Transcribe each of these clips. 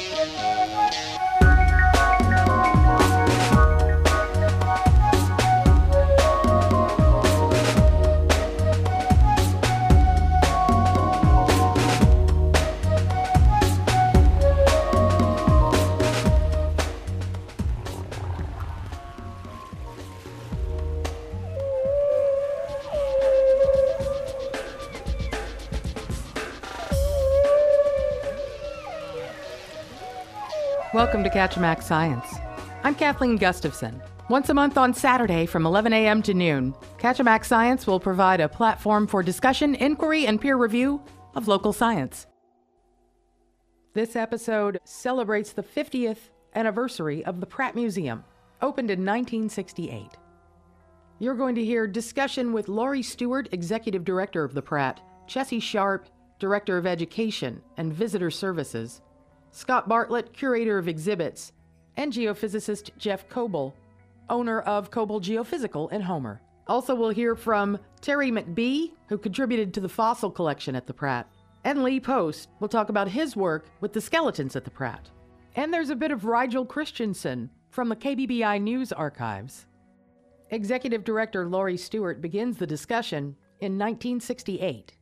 Welcome to Kachemak Science. I'm Kathleen Gustafson. Once a month on Saturday from 11 a.m. to noon, Kachemak Science will provide a platform for discussion, inquiry, and peer review of local science. This episode celebrates the 50th anniversary of the Pratt Museum, opened in 1968. You're going to hear discussion with Laurie Stewart, Executive Director of the Pratt, Chessie Sharp, Director of Education and Visitor Services, Scott Bartlett, Curator of Exhibits, and geophysicist Jeff Coble, owner of Coble Geophysical in Homer. Also, we'll hear from Terry McBee, who contributed to the fossil collection at the Pratt, and Lee Post will talk about his work with the skeletons at the Pratt. And there's a bit of Rigel Christensen from the KBBI News archives. Executive Director Laurie Stewart begins the discussion in 1968.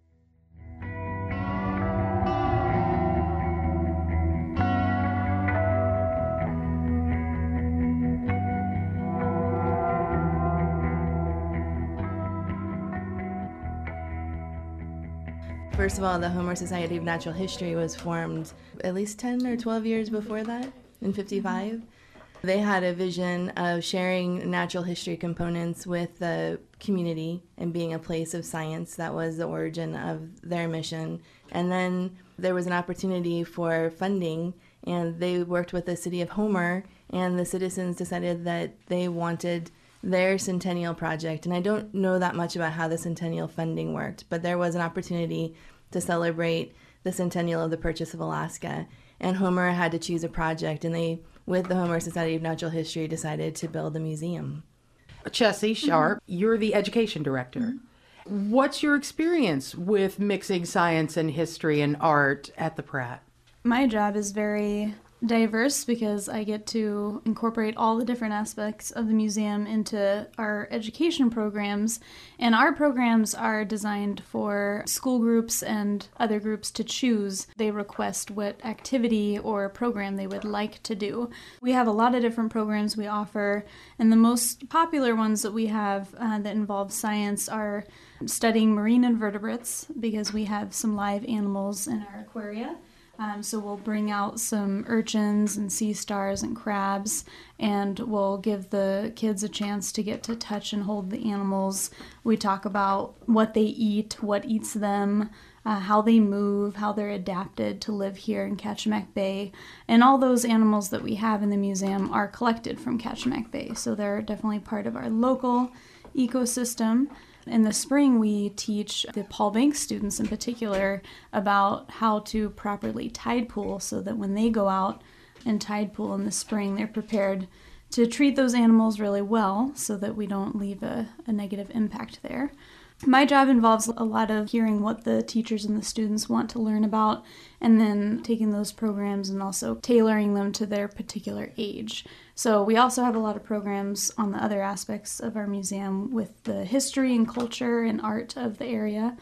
First of all, the Homer Society of Natural History was formed at least 10 or 12 years before that, in 55. They had a vision of sharing natural history components with the community and being a place of science. That was the origin of their mission. And then there was an opportunity for funding, and they worked with the city of Homer, and the citizens decided that they wanted their centennial project. And I don't know that much about how the centennial funding worked, but there was an opportunity to celebrate the centennial of the purchase of Alaska. And Homer had to choose a project, and they, with the Homer Society of Natural History, decided to build a museum. Chessie Sharp, you're the education director. What's your experience with mixing science and history and art at the Pratt? My job is very diverse because I get to incorporate all the different aspects of the museum into our education programs, and our programs are designed for school groups and other groups to choose. They request what activity or program they would like to do. We have a lot of different programs we offer, and the most popular ones that we have that involve science are studying marine invertebrates, because we have some live animals in our aquaria. So we'll bring out some urchins and sea stars and crabs, and we'll give the kids a chance to get to touch and hold the animals. We talk about what they eat, what eats them, how they move, how they're adapted to live here in Kachemak Bay. And all those animals that we have in the museum are collected from Kachemak Bay, so they're definitely part of our local ecosystem. In the spring, we teach the Paul Banks students in particular about how to properly tide pool, so that when they go out and tide pool in the spring, they're prepared to treat those animals really well so that we don't leave a negative impact there. My job involves a lot of hearing what the teachers and the students want to learn about, and then taking those programs and also tailoring them to their particular age. So we also have a lot of programs on the other aspects of our museum with the history and culture and art of the area,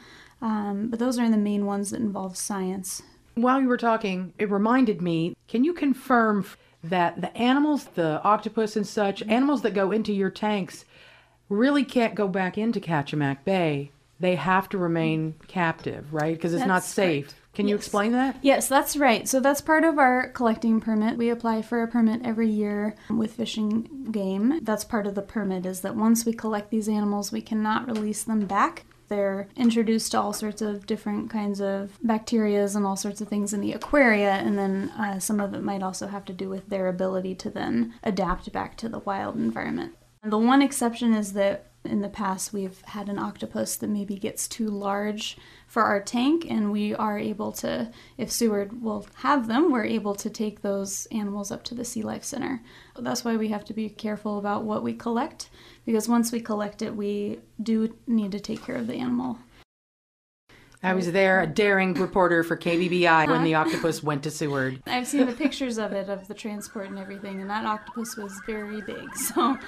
but those are the main ones that involve science. While you were talking, it reminded me, can you confirm that the animals, the octopus and such, animals that go into your tanks really can't go back into Kachemak Bay? They have to remain captive, right? Because it's not safe. Correct. Can you explain that? Yes, that's right. So that's part of our collecting permit. We apply for a permit every year with Fish and Game. That's part of the permit, is that once we collect these animals, we cannot release them back. They're introduced to all sorts of different kinds of bacterias and all sorts of things in the aquaria, and then some of it might also have to do with their ability to then adapt back to the wild environment. And the one exception is that in the past we've had an octopus that maybe gets too large for our tank, and we are able to, if Seward will have them, we're able to take those animals up to the Sea Life Center. That's why we have to be careful about what we collect, because once we collect it, we do need to take care of the animal. I was there, a daring reporter for KBBI when the octopus went to Seward. I've seen the pictures of it, of the transport and everything, and that octopus was very big, so...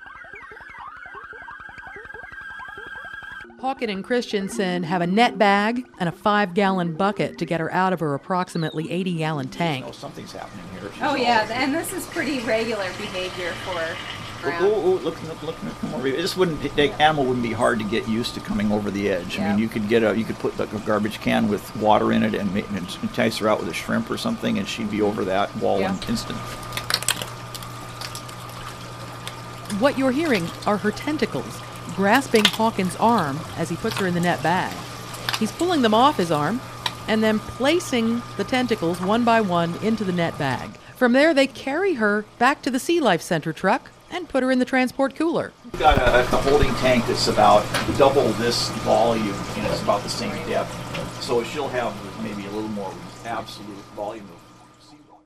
Hawken and Christensen have a net bag and a 5-gallon bucket to get her out of her approximately 80-gallon tank. Oh, something's happening here. Oh yeah, and this is pretty regular behavior for Look, come over here. The animal wouldn't be hard to get used to coming over the edge. Yeah. I mean, you could put like a garbage can with water in it and entice her out with a shrimp or something, and she'd be over that wall in an instant. What you're hearing are her tentacles grasping Hawken's arm as he puts her in the net bag. He's pulling them off his arm and then placing the tentacles one by one into the net bag. From there, they carry her back to the Sea Life Center truck and put her in the transport cooler. We've got a holding tank that's about double this volume, and it's about the same depth. So she'll have maybe a little more absolute volume of seawater.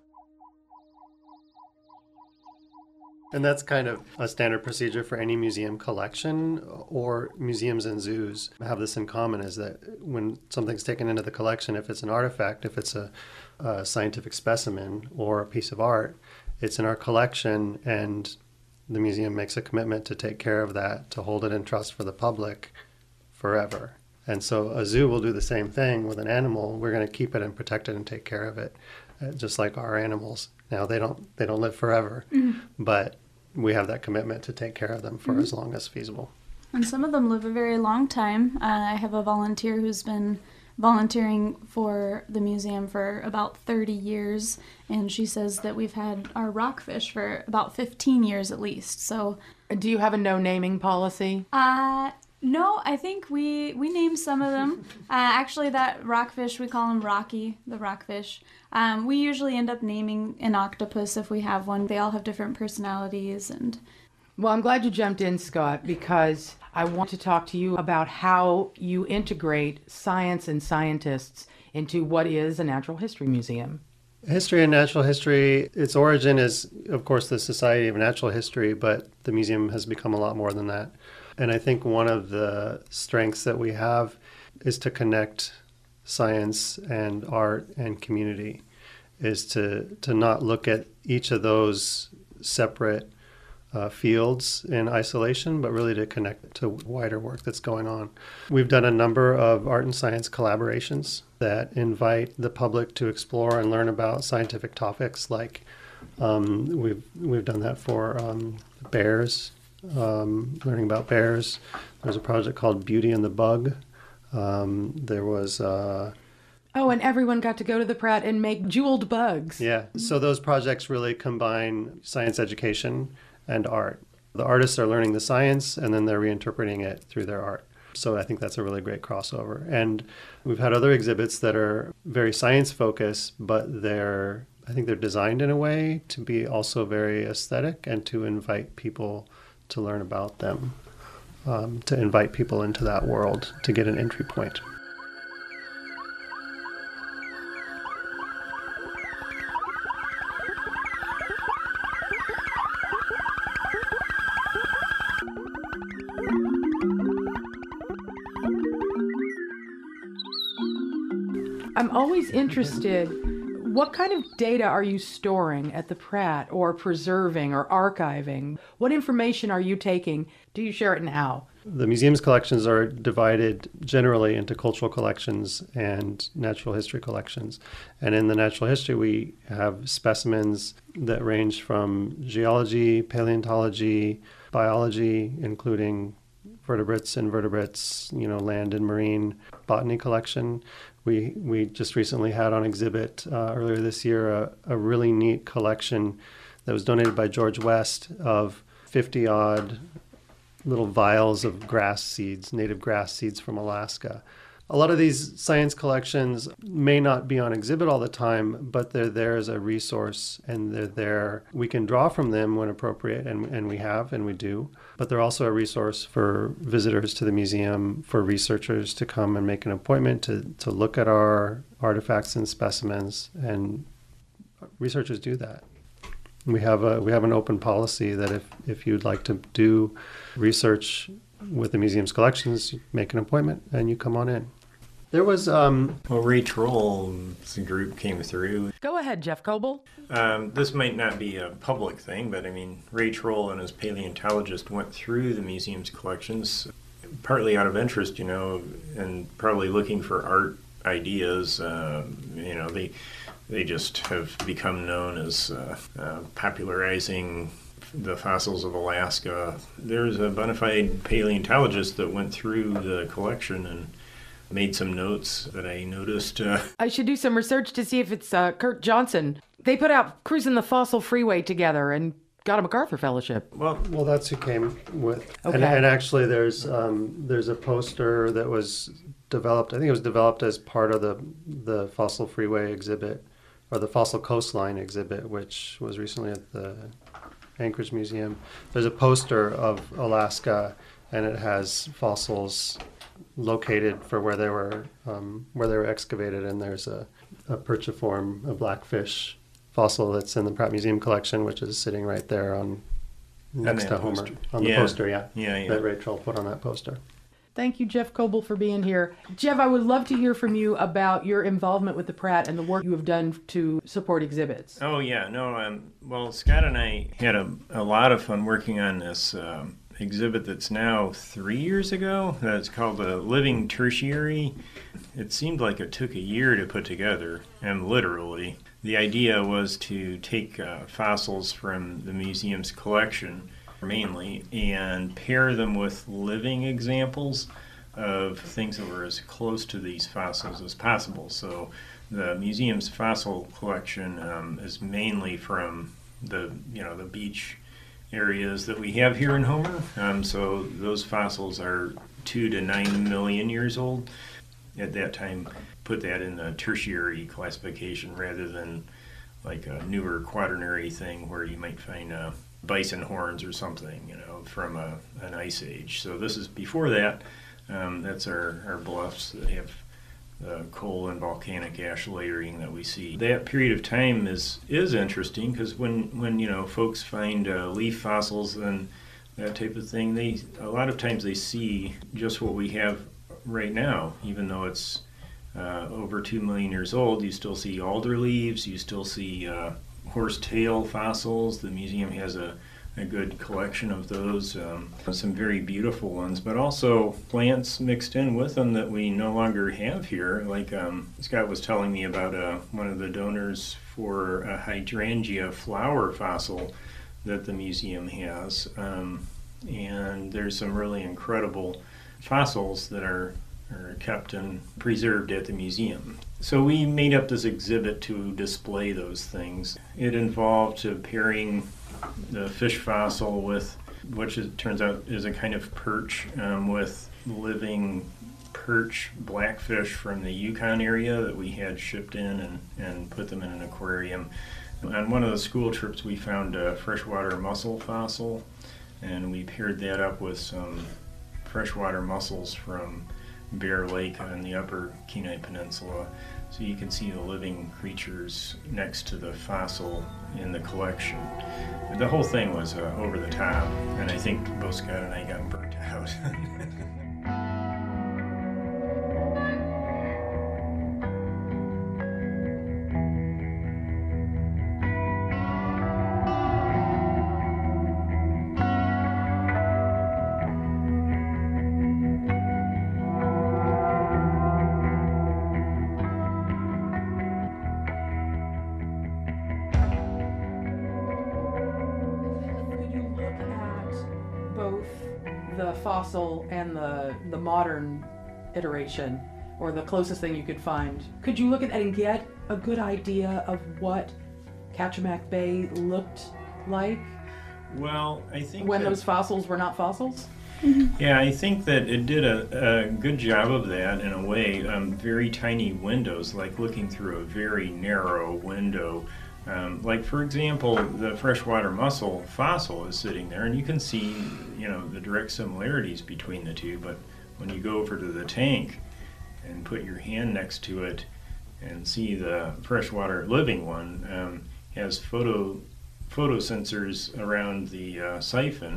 And that's kind of a standard procedure for any museum collection, or museums and zoos have this in common, is that when something's taken into the collection, if it's an artifact, if it's a scientific specimen or a piece of art, it's in our collection, and the museum makes a commitment to take care of that, to hold it in trust for the public forever. And so a zoo will do the same thing with an animal. We're going to keep it and protect it and take care of it, just like our animals. Now they don't live forever, but we have that commitment to take care of them for as long as feasible. And some of them live a very long time. I have a volunteer who's been volunteering for the museum for about 30 years, and she says that we've had our rockfish for about 15 years at least. So, Do you have a no-naming policy? no, I think we name some of them. Actually, that rockfish, we call him Rocky, the rockfish. We usually end up naming an octopus if we have one. They all have different personalities. And Well, I'm glad you jumped in, Scott, because I want to talk to you about how you integrate science and scientists into what is a natural history museum. History and natural history, its origin is, of course, the Society of Natural History, but the museum has become a lot more than that. And I think one of the strengths that we have is to connect science and art and community, is to not look at each of those separate fields in isolation, but really to connect to wider work that's going on. We've done a number of art and science collaborations that invite the public to explore and learn about scientific topics, like we've done that for bears, learning about bears. There's a project called Beauty and the Bug. There was Oh, and everyone got to go to the Pratt and make jeweled bugs. Yeah, so those projects really combine science education and art. The artists are learning the science, and then they're reinterpreting it through their art. So I think that's a really great crossover. And we've had other exhibits that are very science-focused, but I think they're designed in a way to be also very aesthetic and to invite people to learn about them, to invite people into that world, to get an entry point. I'm always interested, what kind of data are you storing at the Pratt, or preserving or archiving? What information are you taking? Do you share it now? The museum's collections are divided generally into cultural collections and natural history collections. And in the natural history, we have specimens that range from geology, paleontology, biology, including vertebrates, invertebrates, land and marine, botany collection. We just recently had on exhibit earlier this year a really neat collection that was donated by George West of 50-odd little vials of grass seeds, native grass seeds from Alaska. A lot of these science collections may not be on exhibit all the time, but they're there as a resource, and they're there. We can draw from them when appropriate, and we have, and we do. But they're also a resource for visitors to the museum, for researchers to come and make an appointment to look at our artifacts and specimens, and researchers do that. We have an open policy that if you'd like to do research with the museum's collections, you make an appointment and you come on in. There was Well, Ray Troll's group came through. Go ahead, Jeff Coble. This might not be a public thing, but I mean, Ray Troll and his paleontologist went through the museum's collections, partly out of interest, and probably looking for art ideas. They just have become known as popularizing the fossils of Alaska. There's a bona fide paleontologist that went through the collection and made some notes that I noticed. I should do some research to see if it's Kurt Johnson. They put out Cruising the Fossil Freeway together and got a MacArthur Fellowship. well, that's who came with. Okay. And actually, there's a poster that was developed. I think it was developed as part of the Fossil Freeway exhibit, or the Fossil Coastline exhibit, which was recently at the Anchorage Museum. There's a poster of Alaska, and it has fossils located for where they were excavated, and there's a perchiform, a blackfish fossil that's in the Pratt Museum collection, which is sitting right there next to Homer poster. on the poster. Yeah, Yeah. that Ray Troll put on that poster. Thank you, Jeff Coble, for being here. Jeff, I would love to hear from you about your involvement with the Pratt and the work you have done to support exhibits. Oh, yeah. No, well, Scott and I had a lot of fun working on this exhibit that's now 3 years ago. That's called the Living Tertiary. It seemed like it took a year to put together, and literally. The idea was to take fossils from the museum's collection, mainly, and pair them with living examples of things that were as close to these fossils as possible. So the museum's fossil collection is mainly from the beach areas that we have here in Homer. So those fossils are 2 to 9 million years old. At that time, put that in the tertiary classification rather than like a newer quaternary thing where you might find bison horns or something, from an ice age. So this is before that. That's our bluffs that have the coal and volcanic ash layering that we see. That period of time is interesting because when folks find leaf fossils and that type of thing, a lot of times they see just what we have right now, even though it's over 2 million years old. You still see alder leaves, you still see horsetail fossils. The museum has a good collection of those, some very beautiful ones, but also plants mixed in with them that we no longer have here. Like Scott was telling me about one of the donors for a hydrangea flower fossil that the museum has, and there's some really incredible fossils that are kept and preserved at the museum. So we made up this exhibit to display those things. It involved pairing the fish fossil with, which it turns out is a kind of perch, with living perch blackfish from the Yukon area that we had shipped in and put them in an aquarium. On one of the school trips we found a freshwater mussel fossil, and we paired that up with some freshwater mussels from Bear Lake on the upper Kenai Peninsula. So you can see the living creatures next to the fossil in the collection. The whole thing was over the top, and I think both Scott and I got burnt out. The fossil and the modern iteration, or the closest thing you could find. Could you look at that and get a good idea of what Kachemak Bay looked like? Well, I think when those fossils were not fossils? Yeah, I think that it did a good job of that in a way. Very tiny windows, like looking through a very narrow window. Like, for example, the freshwater mussel fossil is sitting there, and you can see, the direct similarities between the two. But when you go over to the tank and put your hand next to it and see the freshwater living one, has photo sensors around the siphon,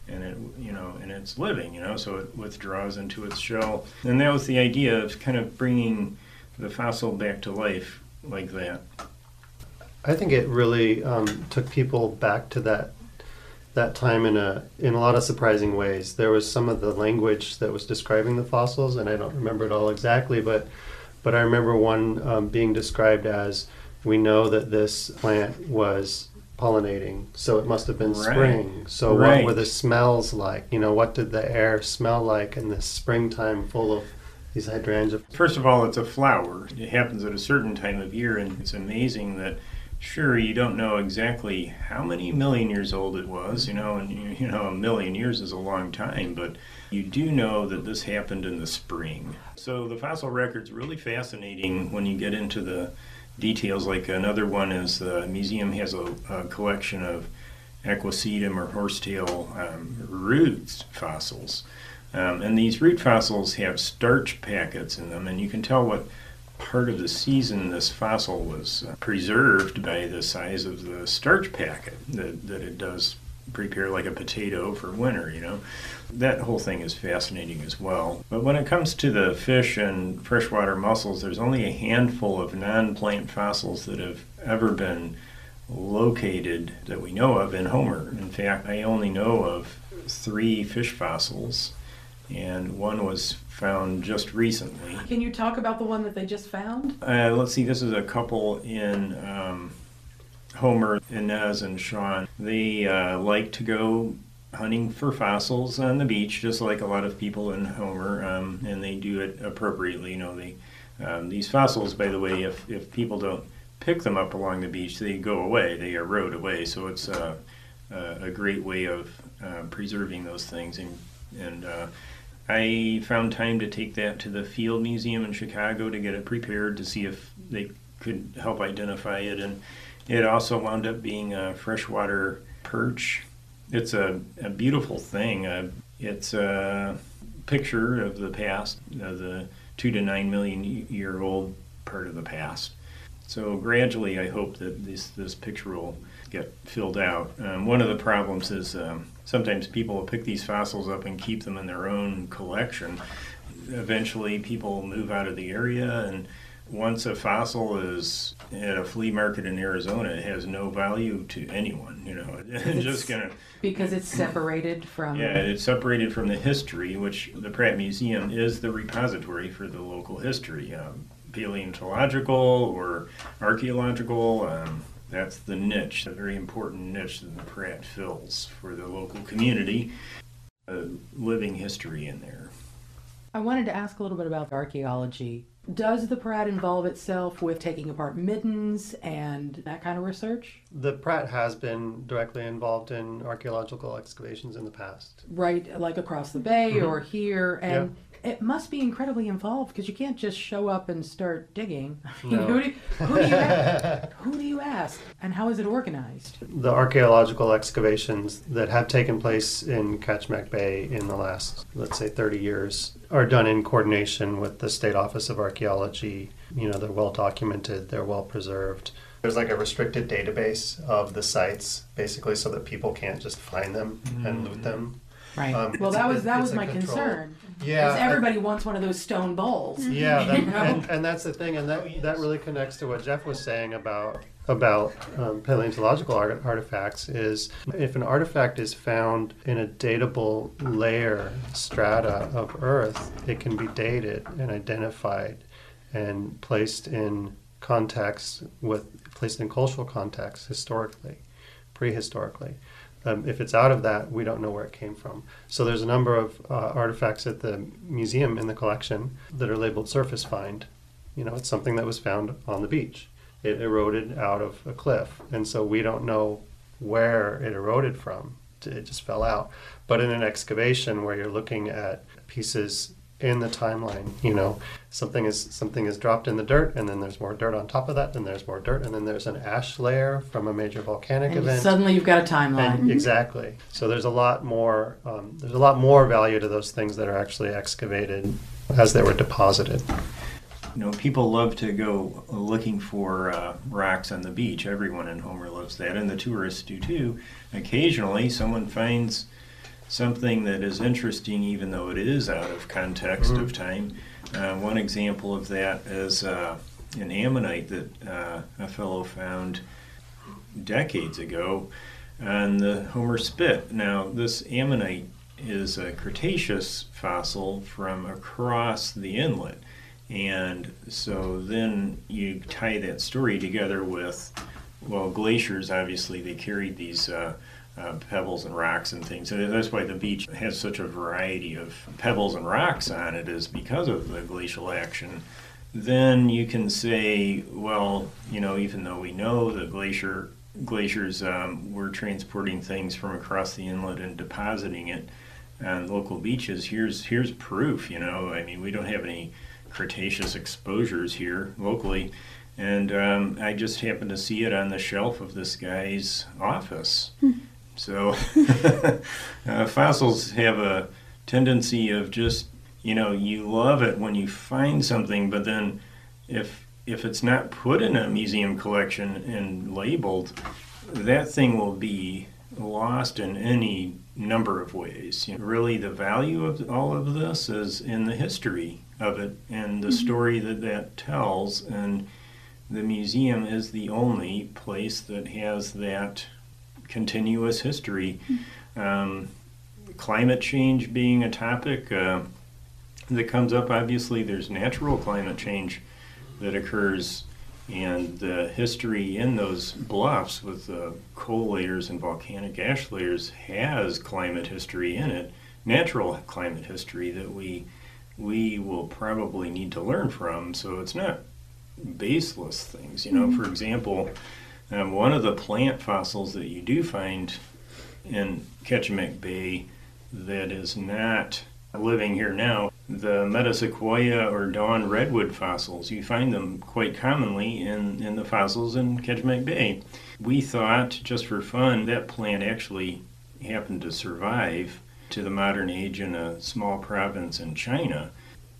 and it's living, so it withdraws into its shell. And that was the idea of kind of bringing the fossil back to life like that. I think it really took people back to that time in a lot of surprising ways. There was some of the language that was describing the fossils, and I don't remember it all exactly, but I remember one being described as, we know that this plant was pollinating, so it must have been spring. So what were the smells like? What did the air smell like in this springtime full of these hydrangeas? First of all, it's a flower. It happens at a certain time of year, and it's amazing that, sure, you don't know exactly how many million years old it was, and a million years is a long time, but you do know that this happened in the spring. So the fossil record's really fascinating when you get into the details. Like another one is the museum has a collection of equisetum or horsetail roots fossils. And these root fossils have starch packets in them, and you can tell what part of the season this fossil was preserved by the size of the starch packet that it does prepare, like a potato for winter, That whole thing is fascinating as well. But when it comes to the fish and freshwater mussels, there's only a handful of non-plant fossils that have ever been located that we know of in Homer. In fact, I only know of 3 fish fossils, and one was found just recently. Can you talk about the one that they just found? Let's see, this is a couple in Homer, Inez and Sean. They like to go hunting for fossils on the beach, just like a lot of people in Homer, and they do it appropriately. These fossils, by the way, if people don't pick them up along the beach, they go away, they erode away, so it's a great way of preserving those things. And I found time to take that to the Field Museum in Chicago to get it prepared to see if they could help identify it, and it also wound up being a freshwater perch. It's a beautiful thing. It's a picture of the past, the 2 to 9 million year old part of the past. So gradually I hope that this picture will get filled out. One of the problems is sometimes people will pick these fossils up and keep them in their own collection. Eventually people move out of the area, and once a fossil is at a flea market in Arizona, it has no value to anyone, It's just gonna, because it's separated from... Yeah, it's separated from the history, which the Pratt Museum is the repository for the local history, paleontological or archaeological. That's the niche, a very important niche that the Pratt fills for the local community, living history in there. I wanted to ask a little bit about archaeology. Does the Pratt involve itself with taking apart middens and that kind of research? The Pratt has been directly involved in archaeological excavations in the past. Right, like across the bay or here, and it must be incredibly involved because you can't just show up and start digging. No. Who do you ask? And how is it organized? The archaeological excavations that have taken place in Kachemak Bay in the last, let's say, 30 years are done in coordination with the State Office of Archaeology. They're well documented, they're well preserved. There's like a restricted database of the sites, basically, so that people can't just find them and loot them. Right. Well, that was my concern. Yeah. Because everybody wants one of those stone bowls. Yeah, and that's the thing, and that really connects to what Jeff was saying about paleontological artifacts. Is if an artifact is found in a datable layer, strata of Earth, it can be dated and identified and placed in cultural context historically, prehistorically. If it's out of that, we don't know where it came from. So there's a number of artifacts at the museum in the collection that are labeled surface find. It's something that was found on the beach. It eroded out of a cliff, and so we don't know where it eroded from. It just fell out. But in an excavation where you're looking at pieces in the timeline, something is dropped in the dirt, and then there's more dirt on top of that, then there's more dirt, and then there's an ash layer from a major volcanic event. Suddenly you've got a timeline. Exactly. So there's a lot more value to those things that are actually excavated as they were deposited. People love to go looking for rocks on the beach. Everyone in Homer loves that, and the tourists do too. Occasionally someone finds something that is interesting even though it is out of context of time. One example of that is an ammonite that a fellow found decades ago on the Homer Spit. Now, this ammonite is a Cretaceous fossil from across the inlet. And so then you tie that story together with, well, glaciers, obviously, they carried these pebbles and rocks and things. And that's why the beach has such a variety of pebbles and rocks on it, is because of the glacial action. Then you can say, well, you know, even though we know the glaciers were transporting things from across the inlet and depositing it on local beaches, here's proof, you know. I mean, we don't have any Cretaceous exposures here locally, and I just happened to see it on the shelf of this guy's office. So fossils have a tendency of just, you know, you love it when you find something, but then if it's not put in a museum collection and labeled, that thing will be lost in any number of ways. You know, really, the value of all of this is in the history of it and the story that tells, and the museum is the only place that has that continuous history. Climate change being a topic that comes up, obviously there's natural climate change that occurs, and the history in those bluffs with the coal layers and volcanic ash layers has climate history in it, natural climate history that we will probably need to learn from. So it's not baseless things. You know, for example, one of the plant fossils that you do find in Ketchimek Bay that is not living here now, the Metasequoia or Dawn redwood fossils, you find them quite commonly in the fossils in Ketchimek Bay. We thought, just for fun, that plant actually happened to survive to the modern age in a small province in China.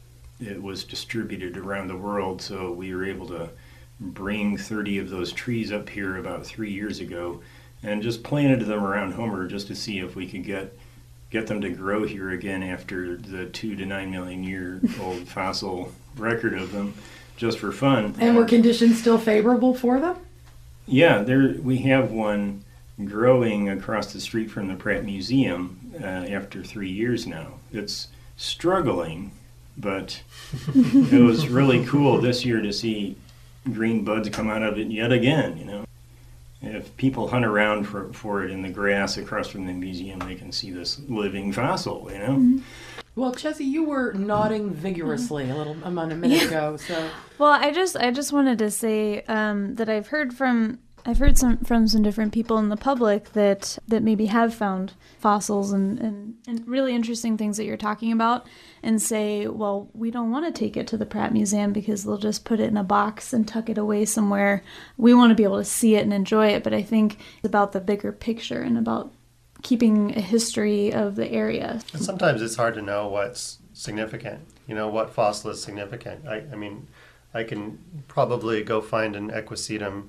It was distributed around the world, so we were able to bring 30 of those trees up here about 3 years ago and just planted them around Homer just to see if we could get them to grow here again after the 2 to 9 million year old fossil record of them, just for fun. And were conditions still favorable for them? Yeah, we have one growing across the street from the Pratt Museum after 3 years now. It's struggling, but it was really cool this year to see green buds come out of it yet again, you know. If people hunt around for it in the grass across from the museum, they can see this living fossil, you know. Well, Chessie, you were nodding vigorously a minute ago. So, well, I just wanted to say that I've heard from some different people in the public that maybe have found fossils and really interesting things that you're talking about, and say, well, we don't want to take it to the Pratt Museum because they'll just put it in a box and tuck it away somewhere. We want to be able to see it and enjoy it, but I think it's about the bigger picture and about keeping a history of the area. And sometimes it's hard to know what's significant, you know, what fossil is significant. I mean, I can probably go find an equisetum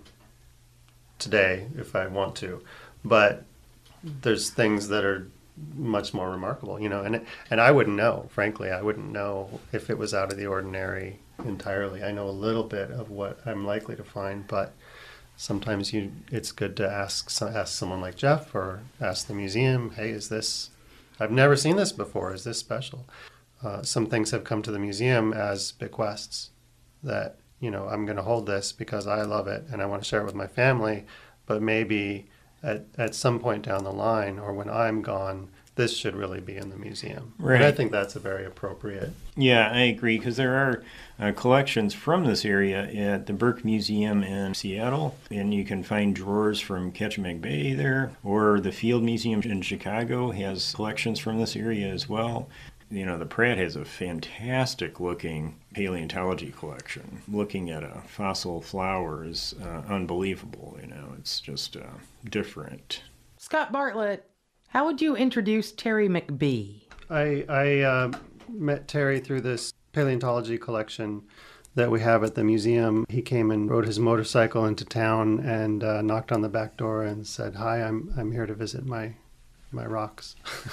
today if I want to, but there's things that are much more remarkable, you know, and I wouldn't know, frankly. I wouldn't know if it was out of the ordinary entirely. I know a little bit of what I'm likely to find, but sometimes it's good to ask someone like Jeff or ask the museum, hey, I've never seen this before, is this special? Some things have come to the museum as bequests that, you know, I'm going to hold this because I love it and I want to share it with my family, but maybe at some point down the line or when I'm gone, this should really be in the museum. Right. And I think that's a very appropriate. Yeah, I agree, because there are collections from this area at the Burke Museum in Seattle, and you can find drawers from Ketchimek Bay there, or the Field Museum in Chicago has collections from this area as well. You know, the Pratt has a fantastic looking paleontology collection. Looking at a fossil flower is unbelievable, you know, it's just different. Scott Bartlett, how would you introduce Terry McBee? I met Terry through this paleontology collection that we have at the museum. He came and rode his motorcycle into town and knocked on the back door and said, "Hi, I'm here to visit my my rocks.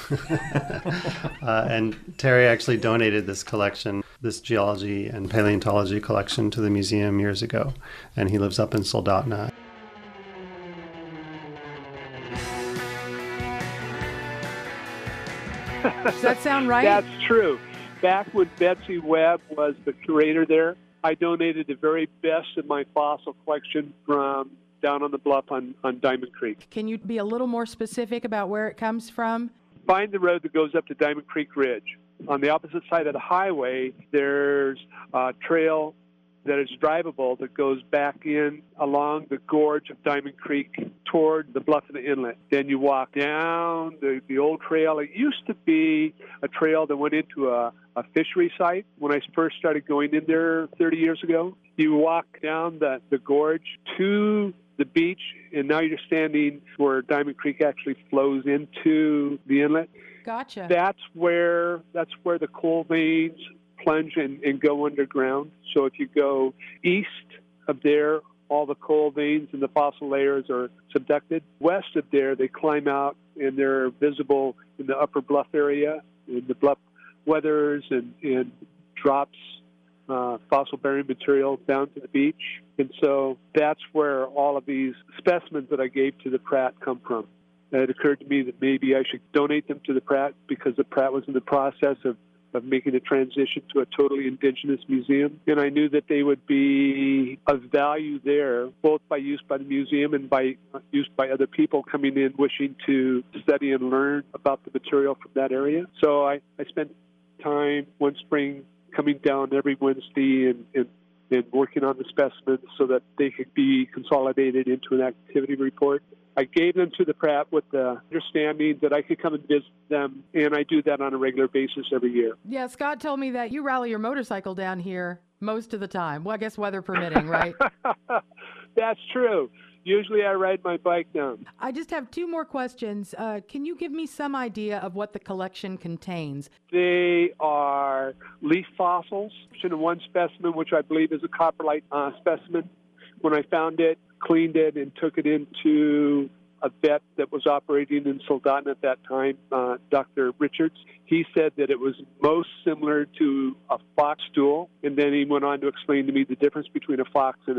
And Terry actually donated this collection, this geology and paleontology collection, to the museum years ago, and he lives up in Soldotna. Does that sound right? That's true. Back when Betsy Webb was the curator there, I donated the very best of my fossil collection from down on the bluff on Diamond Creek. Can you be a little more specific about where it comes from? Find the road that goes up to Diamond Creek Ridge. On the opposite side of the highway, there's a trail that is drivable that goes back in along the gorge of Diamond Creek toward the bluff of the inlet. Then you walk down the old trail. It used to be a trail that went into a fishery site when I first started going in there 30 years ago. You walk down the gorge to the beach, and now you're standing where Diamond Creek actually flows into the inlet. Gotcha. That's where the coal veins plunge and go underground. So if you go east of there, all the coal veins and the fossil layers are subducted. West of there, they climb out and they're visible in the upper bluff area, in the bluff weathers and drops fossil-bearing material down to the beach. And so that's where all of these specimens that I gave to the Pratt come from. And it occurred to me that maybe I should donate them to the Pratt because the Pratt was in the process of making a transition to a totally indigenous museum. And I knew that they would be of value there, both by use by the museum and by use by other people coming in wishing to study and learn about the material from that area. So I spent time one spring coming down every Wednesday and working on the specimens so that they could be consolidated into an activity report. I gave them to the Pratt with the understanding that I could come and visit them, and I do that on a regular basis every year. Yeah, Scott told me that you rally your motorcycle down here most of the time. Well, I guess weather permitting, right? That's true. Usually I ride my bike down. I just have two more questions. Can you give me some idea of what the collection contains? They are leaf fossils. In one specimen, which I believe is a coprolite specimen, when I found it, cleaned it, and took it into a vet that was operating in Soldotna at that time, Dr. Richards. He said that it was most similar to a fox stool, and then he went on to explain to me the difference between a fox and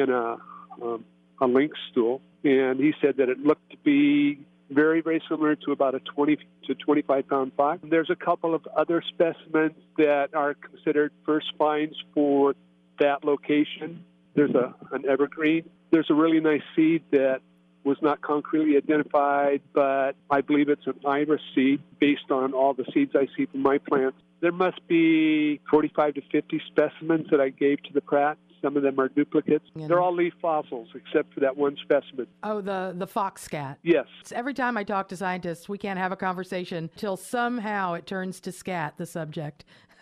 a lynx stool. And he said that it looked to be very, very similar to about a 20 to 25-pound fox. There's a couple of other specimens that are considered first finds for that location. There's an evergreen. There's a really nice seed that was not concretely identified, but I believe it's an iris seed based on all the seeds I see from my plants. There must be 45 to 50 specimens that I gave to the Pratt. Some of them are duplicates. They're all leaf fossils except for that one specimen. Oh, the fox scat. Yes. Every time I talk to scientists, we can't have a conversation till somehow it turns to scat, the subject.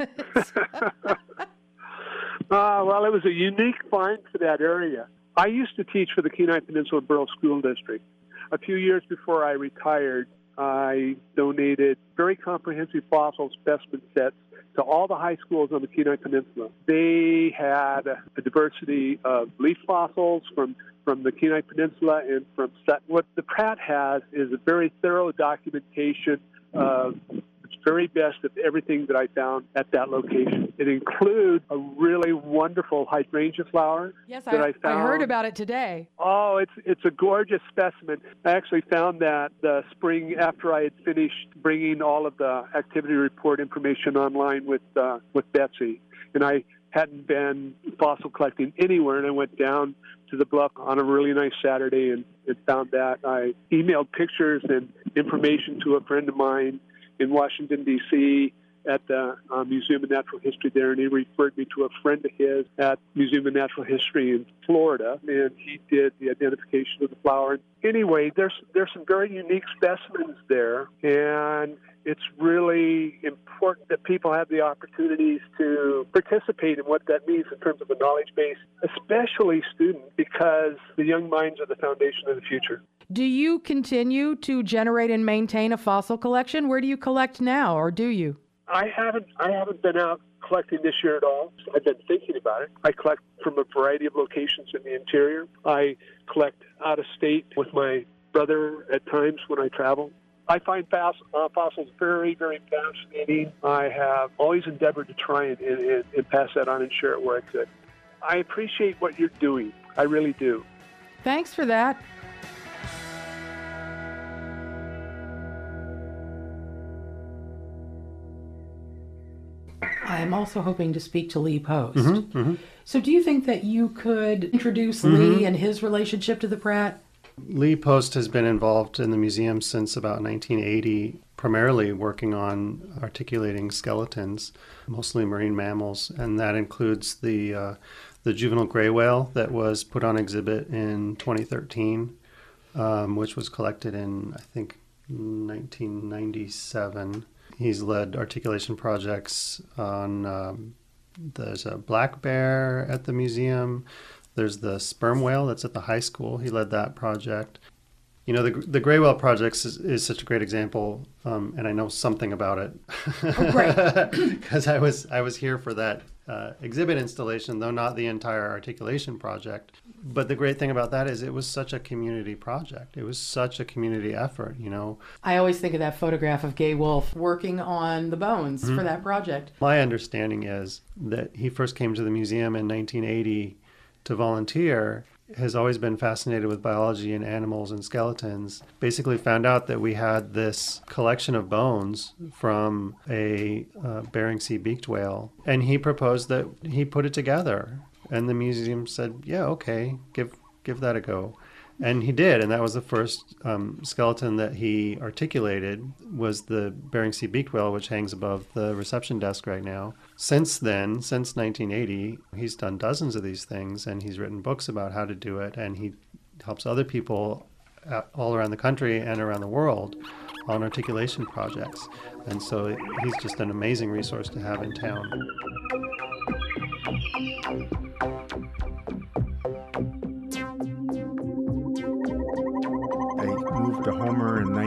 Well, it was a unique find for that area. I used to teach for the Kenai Peninsula Borough School District. A few years before I retired, I donated very comprehensive fossil specimen sets to all the high schools on the Kenai Peninsula. They had a diversity of leaf fossils from the Kenai Peninsula and from Sutton. What the Pratt has is a very thorough documentation of the very best of everything that I found at that location. It includes a really wonderful hydrangea flower. Yes, that I found. I heard about it today. Oh, it's a gorgeous specimen. I actually found that the spring after I had finished bringing all of the activity report information online with Betsy, and I hadn't been fossil collecting anywhere, and I went down to the bluff on a really nice Saturday and found that. I emailed pictures and information to a friend of mine in Washington, D.C., at the Museum of Natural History there, and he referred me to a friend of his at Museum of Natural History in Florida, and he did the identification of the flower. Anyway, there's some very unique specimens there, and it's really important that people have the opportunities to participate in what that means in terms of a knowledge base, especially students, because the young minds are the foundation of the future. Do you continue to generate and maintain a fossil collection? Where do you collect now, or do you? I haven't been out collecting this year at all. I've been thinking about it. I collect from a variety of locations in the interior. I collect out of state with my brother at times when I travel. I find fossils very, very fascinating. I have always endeavored to try and pass that on and share it where I could. I appreciate what you're doing. I really do. Thanks for that. I'm also hoping to speak to Lee Post. So do you think that you could introduce Lee and his relationship to the Pratt? Lee Post has been involved in the museum since about 1980, primarily working on articulating skeletons, mostly marine mammals, and that includes the juvenile gray whale that was put on exhibit in 2013, which was collected in, I think, 1997. He's led articulation projects on, there's a black bear at the museum. There's the sperm whale that's at the high school. He led that project. You know, the gray whale project is such a great example, and I know something about it. Oh, great. Because I was here for that exhibit installation, though not the entire articulation project. But the great thing about that is it was such a community project. It was such a community effort, you know. I always think of that photograph of Gay Wolf working on the bones for that project. My understanding is that he first came to the museum in 1980 to volunteer, has always been fascinated with biology and animals and skeletons, basically found out that we had this collection of bones from a Bering Sea beaked whale, and he proposed that he put it together. And the museum said, yeah, okay, give that a go. And he did, and that was the first skeleton that he articulated, was the Bering Sea beaked whale, which hangs above the reception desk right now. Since then, since 1980, he's done dozens of these things, and he's written books about how to do it, and he helps other people all around the country and around the world on articulation projects. And so he's just an amazing resource to have in town. To Homer in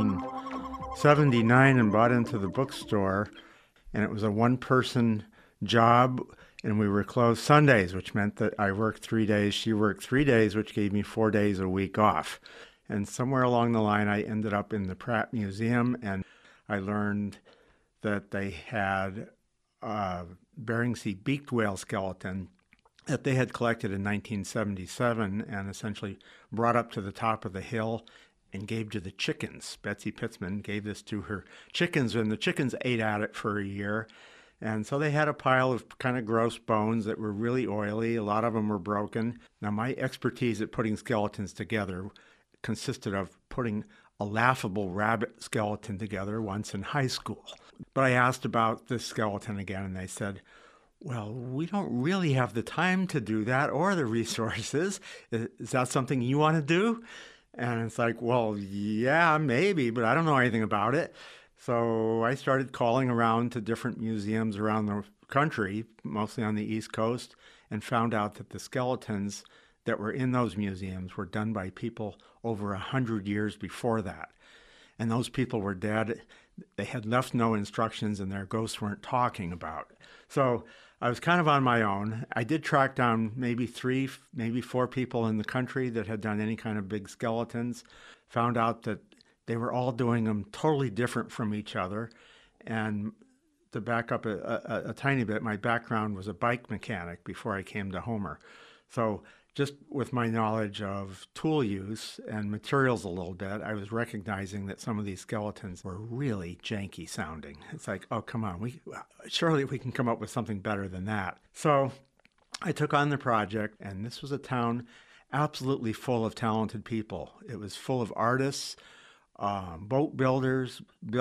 1979 and bought into the bookstore, and it was a one-person job, and we were closed Sundays, which meant that I worked 3 days, she worked 3 days, which gave me 4 days a week off. And somewhere along the line, I ended up in the Pratt Museum, and I learned that they had a Bering Sea beaked whale skeleton that they had collected in 1977 and essentially brought up to the top of the hill and gave to the chickens. Betsy Pitzman gave this to her chickens, and the chickens ate at it for a year. And so they had a pile of kind of gross bones that were really oily. A lot of them were broken. Now, my expertise at putting skeletons together consisted of putting a laughable rabbit skeleton together once in high school. But I asked about this skeleton again, and they said, well, we don't really have the time to do that or the resources. Is that something you want to do? And it's like, well, yeah, maybe, but I don't know anything about it. So I started calling around to different museums around the country, mostly on the East Coast, and found out that the skeletons that were in those museums were done by people over 100 years before that. And those people were dead. They had left no instructions, and their ghosts weren't talking about it. So I was kind of on my own. I did track down maybe 3, maybe 4 people in the country that had done any kind of big skeletons. Found out that they were all doing them totally different from each other. And to back up a tiny bit, my background was a bike mechanic before I came to Homer. So just with my knowledge of tool use and materials a little bit, I was recognizing that some of these skeletons were really janky sounding. It's like, oh, come on, surely we can come up with something better than that. So I took on the project, and this was a town absolutely full of talented people. It was full of artists, boat builders,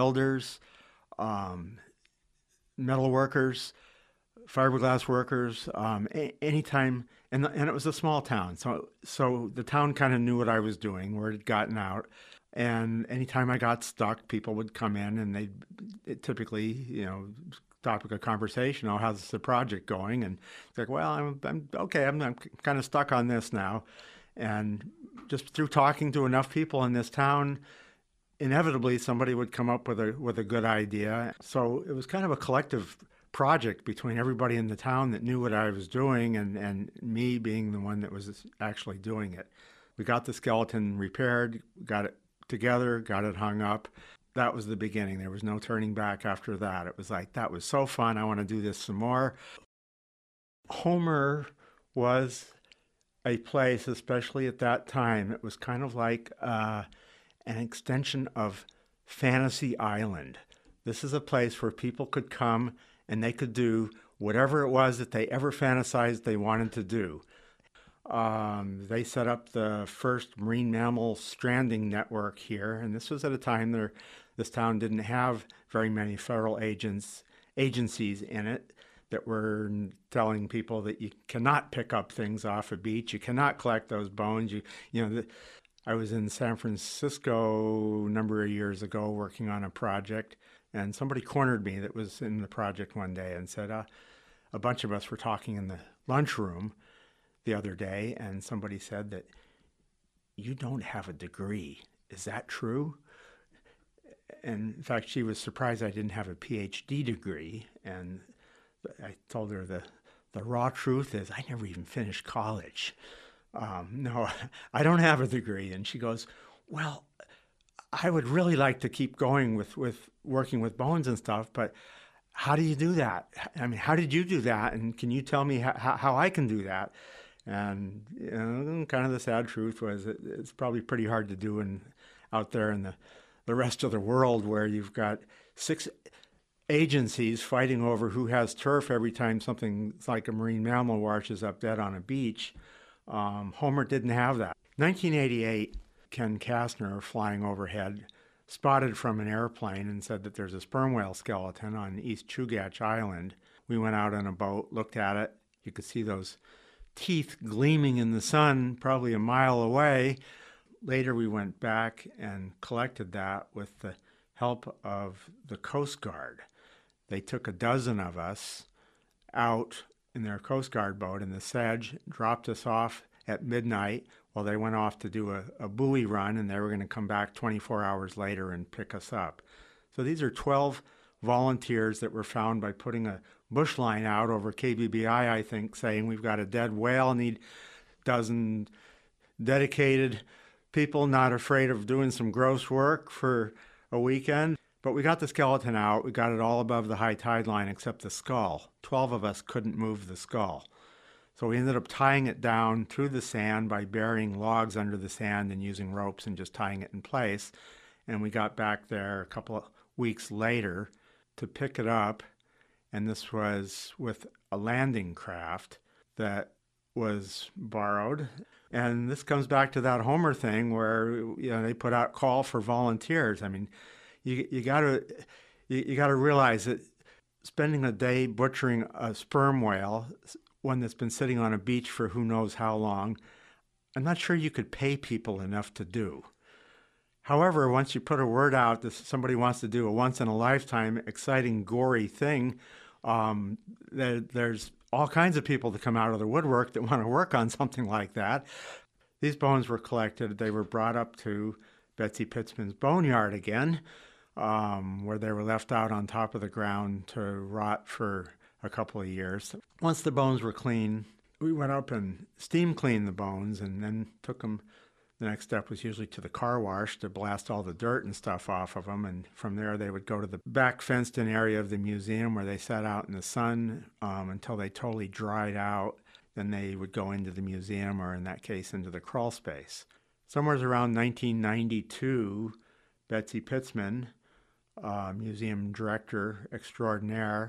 metal workers, fiberglass workers, anytime, and it was a small town, so the town kind of knew what I was doing, where it had gotten out, and anytime I got stuck, people would come in, and they'd typically, topic of conversation, oh, how's the project going? And it's like, well, I'm okay, I'm kind of stuck on this now, and just through talking to enough people in this town, inevitably somebody would come up with a good idea. So it was kind of a collective project between everybody in the town that knew what I was doing and me being the one that was actually doing it. We got the skeleton repaired, got it together, got it hung up. That was the beginning. There was no turning back after that. It was like, that was so fun. I want to do this some more. Homer was a place, especially at that time, it was kind of like an extension of Fantasy Island. This is a place where people could come and they could do whatever it was that they ever fantasized they wanted to do. They set up the first marine mammal stranding network here, and this was at a time this town didn't have very many federal agencies in it that were telling people that you cannot pick up things off a beach, you cannot collect those bones. I was in San Francisco a number of years ago working on a project, and somebody cornered me that was in the project one day and said, a bunch of us were talking in the lunchroom the other day, and somebody said that you don't have a degree. Is that true? And in fact, she was surprised I didn't have a PhD degree, and I told her the raw truth is I never even finished college. No, I don't have a degree. And she goes, well, I would really like to keep going with working with bones and stuff, but how do you do that? I mean, how did you do that? And can you tell me how I can do that? And kind of the sad truth was it's probably pretty hard to do out there in the rest of the world, where you've got 6 agencies fighting over who has turf every time something like a marine mammal washes up dead on a beach. Homer didn't have that. 1988, Ken Kastner, flying overhead, spotted from an airplane and said that there's a sperm whale skeleton on East Chugach Island. We went out on a boat, looked at it. You could see those teeth gleaming in the sun probably a mile away. Later, we went back and collected that with the help of the Coast Guard. They took a dozen of us out in their Coast Guard boat in the Sedge, dropped us off at midnight while they went off to do a buoy run, and they were going to come back 24 hours later and pick us up. So these are 12 volunteers that were found by putting a bush line out over KBBI, I think, saying we've got a dead whale, need a dozen dedicated people not afraid of doing some gross work for a weekend. But we got the skeleton out. We got it all above the high tide line except the skull. 12 of us couldn't move the skull. So we ended up tying it down through the sand by burying logs under the sand and using ropes and just tying it in place. And we got back there a couple of weeks later to pick it up. And this was with a landing craft that was borrowed. And this comes back to that Homer thing where they put out call for volunteers. I mean, you got to realize that spending a day butchering a sperm whale, one that's been sitting on a beach for who knows how long, I'm not sure you could pay people enough to do. However, once you put a word out that somebody wants to do a once-in-a-lifetime, exciting, gory thing, there's all kinds of people that come out of the woodwork that want to work on something like that. These bones were collected. They were brought up to Betsy Pitzman's boneyard again, where they were left out on top of the ground to rot for a couple of years. Once the bones were clean, we went up and steam cleaned the bones and then took them. The next step was usually to the car wash to blast all the dirt and stuff off of them. And from there, they would go to the back fenced-in area of the museum where they sat out in the sun until they totally dried out. Then they would go into the museum, or in that case, into the crawl space. Somewhere around 1992, Betsy Pitzman, museum director extraordinaire,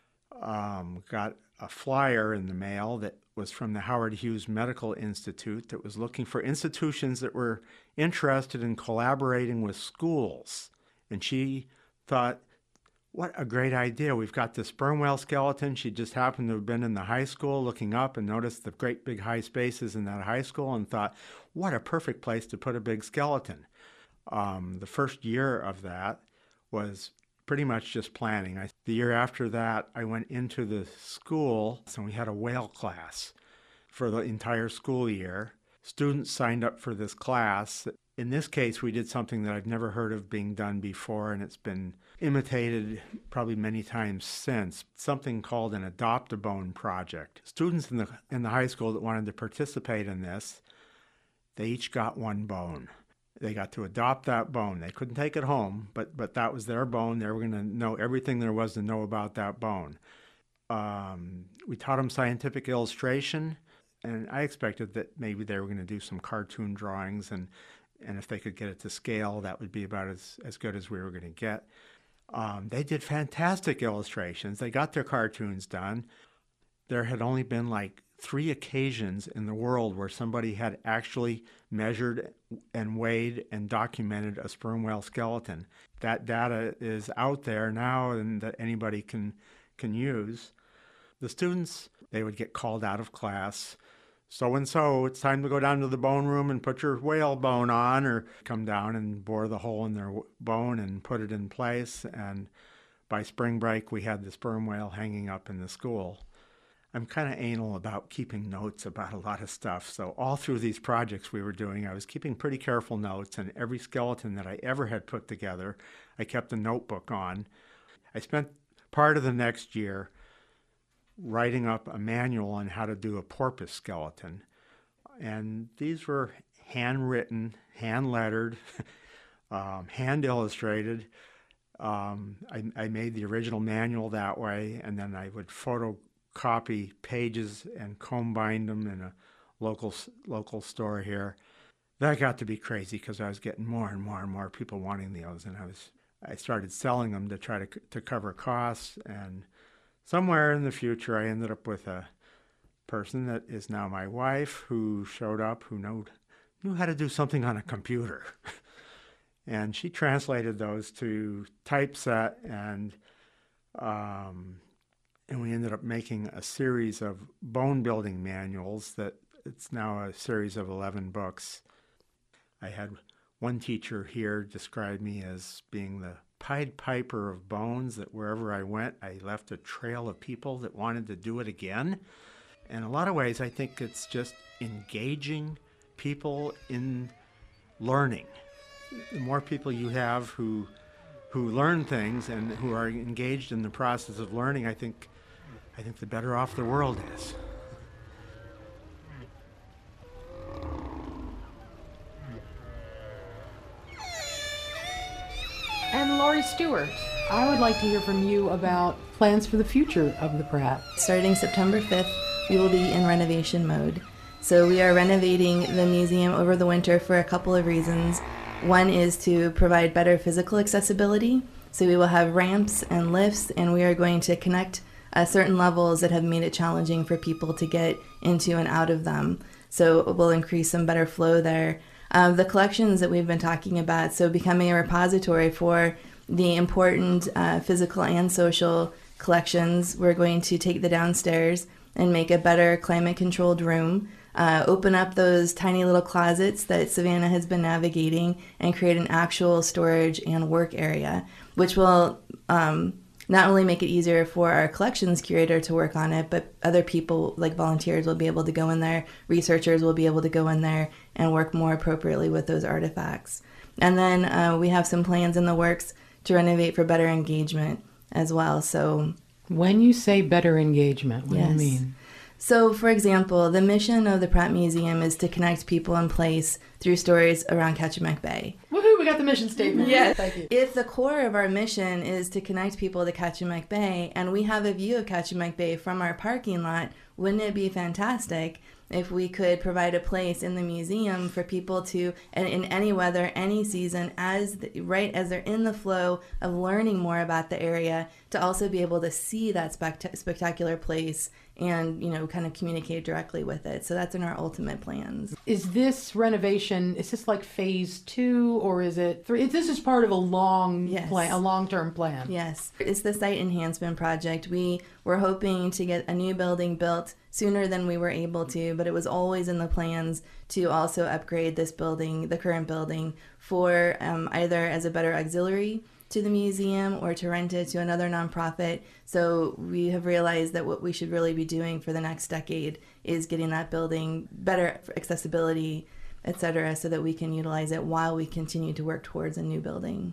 got a flyer in the mail that was from the Howard Hughes Medical Institute that was looking for institutions that were interested in collaborating with schools. And she thought, what a great idea. We've got this sperm whale skeleton. She just happened to have been in the high school looking up and noticed the great big high spaces in that high school and thought, what a perfect place to put a big skeleton. The first year of that was pretty much just planning. The year after that, I went into the school, and we had a whale class for the entire school year. Students signed up for this class. In this case, we did something that I've never heard of being done before, and it's been imitated probably many times since, something called an Adopt-A-Bone project. Students in the high school that wanted to participate in this, they each got one bone. They got to adopt that bone. They couldn't take it home, but that was their bone. They were going to know everything there was to know about that bone. We taught them scientific illustration, and I expected that maybe they were going to do some cartoon drawings, and if they could get it to scale, that would be about as good as we were going to get. They did fantastic illustrations. They got their cartoons done. There had only been like 3 occasions in the world where somebody had actually measured and weighed and documented a sperm whale skeleton. That data is out there now and that anybody can use. The students, they would get called out of class. So-and-so, it's time to go down to the bone room and put your whale bone on, or come down and bore the hole in their bone and put it in place. And by spring break, we had the sperm whale hanging up in the school. I'm kind of anal about keeping notes about a lot of stuff. So all through these projects we were doing, I was keeping pretty careful notes, and every skeleton that I ever had put together, I kept a notebook on. I spent part of the next year writing up a manual on how to do a porpoise skeleton. And these were handwritten, hand-lettered, hand-illustrated. I made the original manual that way, and then I would photocopy pages and comb bind them in a local store here. That got to be crazy because I was getting more and more and more people wanting those, and I started selling them to try to cover costs. And somewhere in the future, I ended up with a person that is now my wife, who showed up, who knew how to do something on a computer. And she translated those to typeset, and we ended up making a series of bone building manuals that it's now a series of 11 books. I had one teacher here describe me as being the Pied Piper of bones, that wherever I went, I left a trail of people that wanted to do it again. In a lot of ways, I think it's just engaging people in learning. The more people you have who learn things and who are engaged in the process of learning, I think the better off the world is. And Laurie Stewart, I would like to hear from you about plans for the future of the Pratt. Starting September 5th, we will be in renovation mode. So we are renovating the museum over the winter for a couple of reasons. One is to provide better physical accessibility. So we will have ramps and lifts, and we are going to connect certain levels that have made it challenging for people to get into and out of them. So we'll increase some better flow there. The collections that we've been talking about, so becoming a repository for the important physical and social collections, we're going to take the downstairs and make a better climate-controlled room, open up those tiny little closets that Savannah has been navigating, and create an actual storage and work area, which will not only make it easier for our collections curator to work on it, but other people, like volunteers, will be able to go in there, researchers will be able to go in there and work more appropriately with those artifacts. And then we have some plans in the works to renovate for better engagement as well. So when you say better engagement, what do you mean? So, for example, the mission of the Pratt Museum is to connect people in place through stories around Kachemak Bay. Woohoo, we got the mission statement. Yes. Thank you. If the core of our mission is to connect people to Kachemak Bay, and we have a view of Kachemak Bay from our parking lot, wouldn't it be fantastic if we could provide a place in the museum for people to, and in any weather, any season, right as they're in the flow of learning more about the area, to also be able to see that spectacular place and, kind of communicate directly with it. So that's in our ultimate plans. Is this renovation, is this like phase 2, or is it 3? This is part of a long-term plan. Yes. It's the site enhancement project. We were hoping to get a new building built sooner than we were able to, but it was always in the plans to also upgrade this building, the current building, for either as a better auxiliary to the museum or to rent it to another nonprofit. So we have realized that what we should really be doing for the next decade is getting that building better accessibility, etc., so that we can utilize it while we continue to work towards a new building.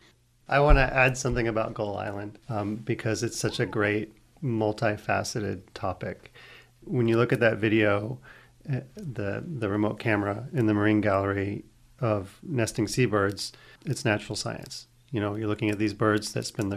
I want to add something about Gull Island because it's such a great multifaceted topic. When you look at that video, the remote camera in the Marine Gallery of nesting seabirds, it's natural science. You're looking at these birds that spend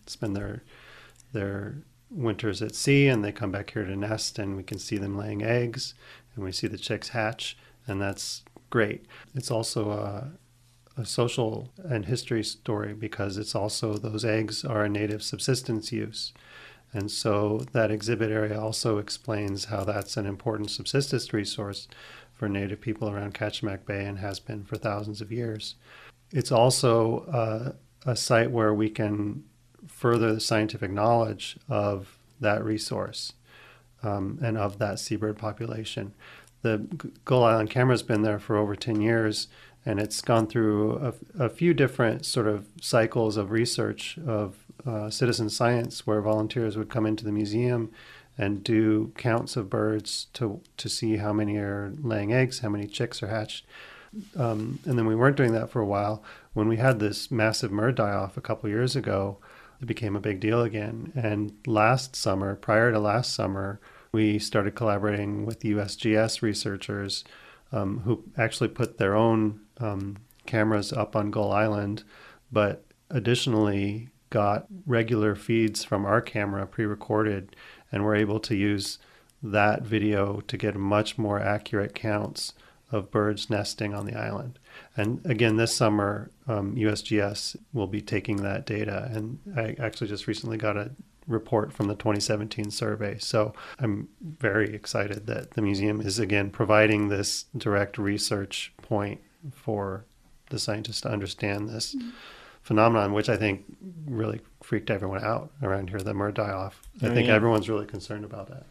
their winters at sea, and they come back here to nest, and we can see them laying eggs, and we see the chicks hatch, and that's great. It's also a social and history story, because it's also, those eggs are a native subsistence use. And so that exhibit area also explains how that's an important subsistence resource for Native people around Kachemak Bay, and has been for thousands of years. It's also a site where we can further the scientific knowledge of that resource and of that seabird population. The Gull Island camera's been there for over 10 years, and it's gone through a few different sort of cycles of research of citizen science, where volunteers would come into the museum and do counts of birds to see how many are laying eggs, how many chicks are hatched. And then we weren't doing that for a while. When we had this massive murd die-off a couple years ago, it became a big deal again. And prior to last summer, we started collaborating with USGS researchers who actually put their own cameras up on Gull Island, but additionally got regular feeds from our camera pre-recorded, and were able to use that video to get much more accurate counts of birds nesting on the island. And again, this summer, USGS will be taking that data. And I actually just recently got a report from the 2017 survey. So I'm very excited that the museum is again providing this direct research point for the scientists to understand this phenomenon, which I think really freaked everyone out around here, the murd die-off. I think everyone's really concerned about that.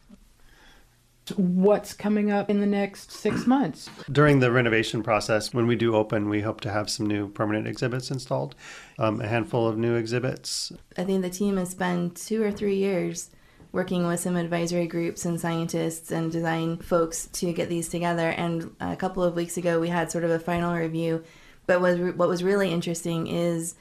What's coming up in the next 6 months? During the renovation process, when we do open, we hope to have some new permanent exhibits installed, a handful of new exhibits. I think the team has spent 2 or 3 years working with some advisory groups and scientists and design folks to get these together. And a couple of weeks ago, we had sort of a final review. But what was really interesting is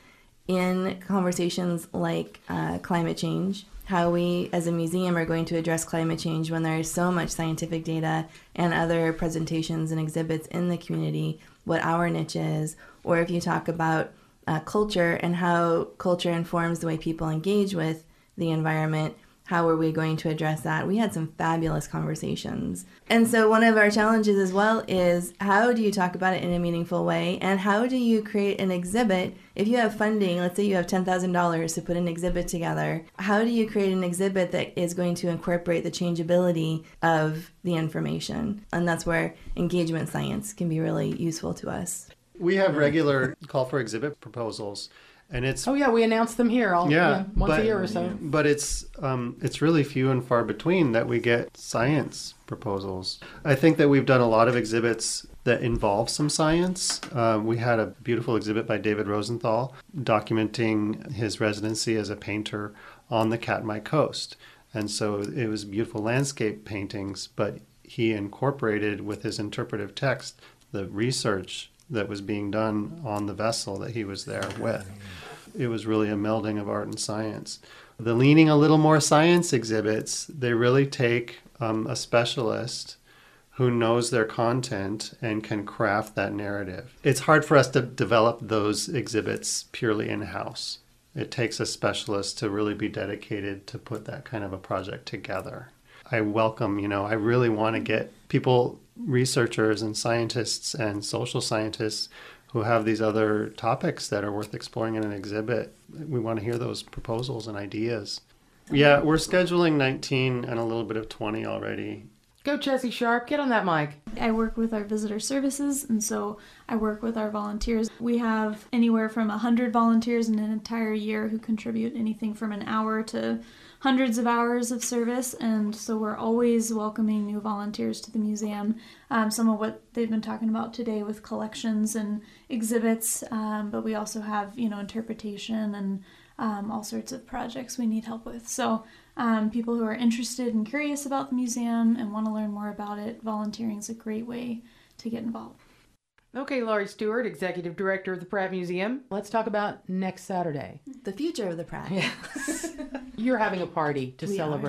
in conversations like climate change, how we as a museum are going to address climate change when there is so much scientific data and other presentations and exhibits in the community, what our niche is, or if you talk about culture and how culture informs the way people engage with the environment, how are we going to address that? We had some fabulous conversations. And so one of our challenges as well is, how do you talk about it in a meaningful way? And how do you create an exhibit? If you have funding, let's say you have $10,000 to put an exhibit together, how do you create an exhibit that is going to incorporate the changeability of the information? And that's where engagement science can be really useful to us. We have regular call for exhibit proposals. And it's we announce them here once a year or so. But it's really few and far between that we get science proposals. I think that we've done a lot of exhibits that involve some science. We had a beautiful exhibit by David Rosenthal documenting his residency as a painter on the Katmai coast. And so it was beautiful landscape paintings, but he incorporated with his interpretive text the research that was being done on the vessel that he was there with. It was really a melding of art and science. The leaning a little more science exhibits, they really take a specialist who knows their content and can craft that narrative. It's hard for us to develop those exhibits purely in-house. It takes a specialist to really be dedicated to put that kind of a project together. I welcome, I really want to get people, researchers and scientists and social scientists who have these other topics that are worth exploring in an exhibit. We want to hear those proposals and ideas. Yeah, we're scheduling 19 and a little bit of 20 already. Go, Chessie Sharp. Get on that mic. I work with our visitor services, and so I work with our volunteers. We have anywhere from 100 volunteers in an entire year who contribute anything from an hour to hundreds of hours of service, and so we're always welcoming new volunteers to the museum. Some of what they've been talking about today with collections and exhibits, but we also have, interpretation and all sorts of projects we need help with. So people who are interested and curious about the museum and want to learn more about it, volunteering is a great way to get involved. Okay, Laurie Stewart, Executive Director of the Pratt Museum. Let's talk about next Saturday. The future of the Pratt. Yes. You're having a party to celebrate.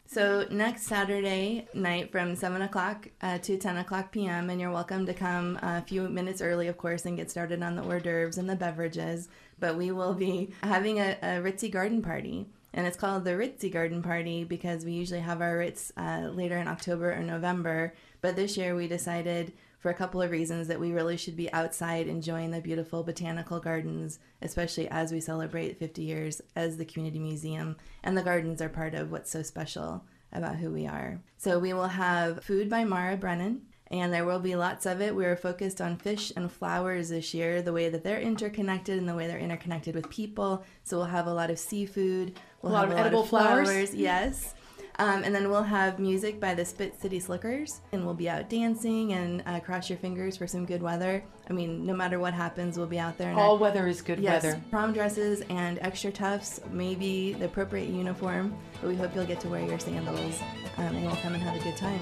So next Saturday night from 7 o'clock to 10 o'clock p.m., and you're welcome to come a few minutes early, of course, and get started on the hors d'oeuvres and the beverages. But we will be having a Ritzy garden party. And it's called the Ritzy Garden Party because we usually have our Ritz later in October or November. But this year we decided, for a couple of reasons, that we really should be outside enjoying the beautiful botanical gardens, especially as we celebrate 50 years as the community museum. And the gardens are part of what's so special about who we are. So we will have food by Mara Brennan, and there will be lots of it. We're focused on fish and flowers this year, the way that they're interconnected and the way they're interconnected with people. So we'll have a lot of seafood. We'll have a lot of flowers. Yes. And then we'll have music by the Spit City Slickers, and we'll be out dancing and cross your fingers for some good weather. I mean, no matter what happens, we'll be out there. All weather is good weather. Yes, prom dresses and extra tufts, maybe the appropriate uniform, but we hope you'll get to wear your sandals, and we'll come and have a good time.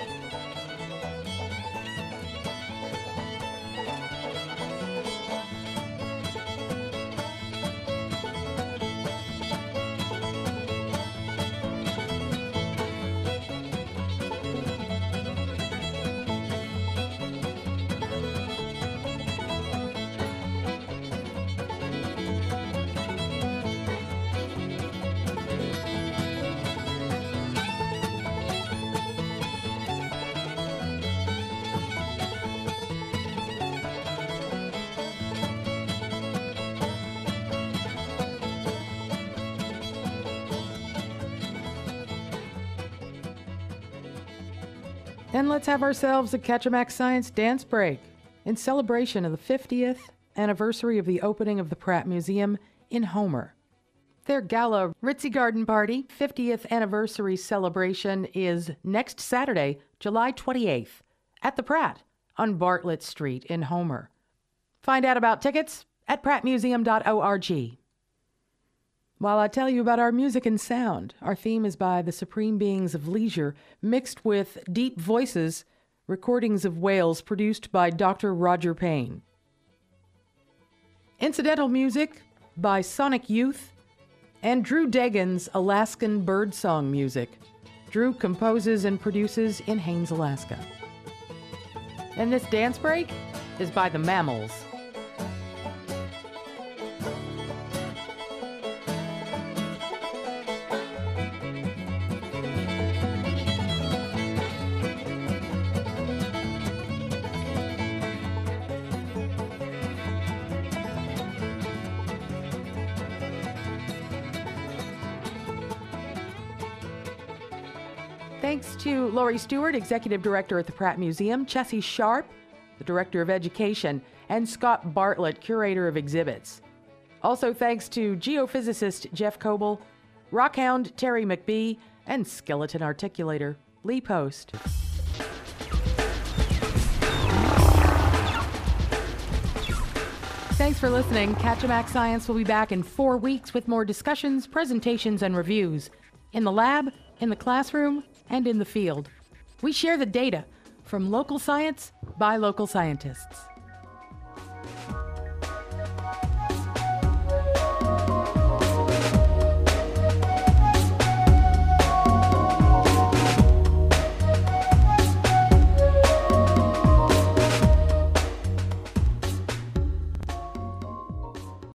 And let's have ourselves a Ketchimak Science dance break in celebration of the 50th anniversary of the opening of the Pratt Museum in Homer. Their gala Ritzy Garden Party 50th anniversary celebration is next Saturday, July 28th, at the Pratt on Bartlett Street in Homer. Find out about tickets at prattmuseum.org. While I tell you about our music and sound, our theme is by the Supreme Beings of Leisure, mixed with deep voices, recordings of whales produced by Dr. Roger Payne. Incidental music by Sonic Youth, and Drew Degan's Alaskan birdsong music. Drew composes and produces in Haines, Alaska. And this dance break is by the Mammals. Thanks to Lori Stewart, Executive Director at the Pratt Museum, Chessie Sharp, the Director of Education, and Scott Bartlett, Curator of Exhibits. Also thanks to geophysicist Jeff Coble, rockhound Terry McBee, and skeleton articulator Lee Post. Thanks for listening. Ketchimak Science will be back in 4 weeks with more discussions, presentations, and reviews. In the lab, in the classroom, and in the field. We share the data from local science by local scientists.